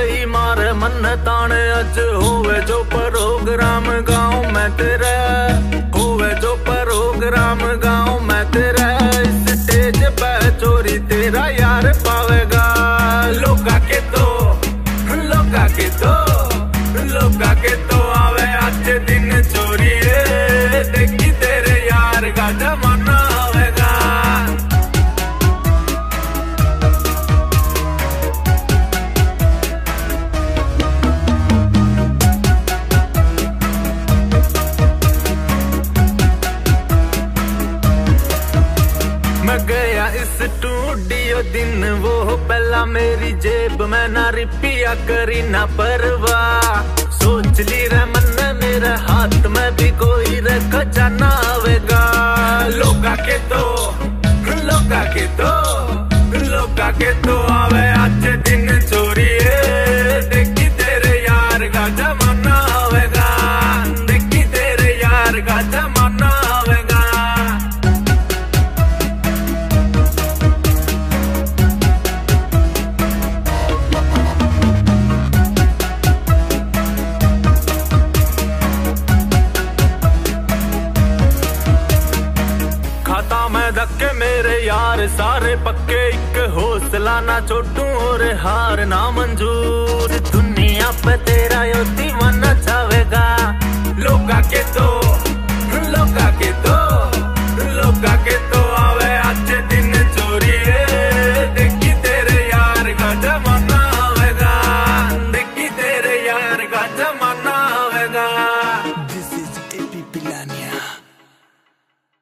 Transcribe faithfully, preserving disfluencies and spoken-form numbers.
गई मारे मन ताने अज होवे जो प्रोग्राम गाँव में तेरा, होवे जो प्रोग्राम गाँव में तेरा, इस स्टेज पे चोरी तेरा यार पावेगा। लोका के तो लोका के तो लोका के तो आवे आज दिन चोरी है, देखी तेरे यार का जमाना आवेगा। मैं गया इस स्टूडियो दिन वो पहला मेरी जेब में ना रिपिया करी ना परवाह, सोच ली रे मन में मेरे हाथ में भी कोई रे खजाना आवेगा। लोका के तो लोका के तो लोका के तो आवे आज दिन चोरी है, देखी तेरे यार का जमाना आवेगा, देखी तेरे यार का जमाना आवेगा। खाता मैं धक्के मेरे यार सारे पक्के, एक हौसला ना छोटू और हार ना मंजूर।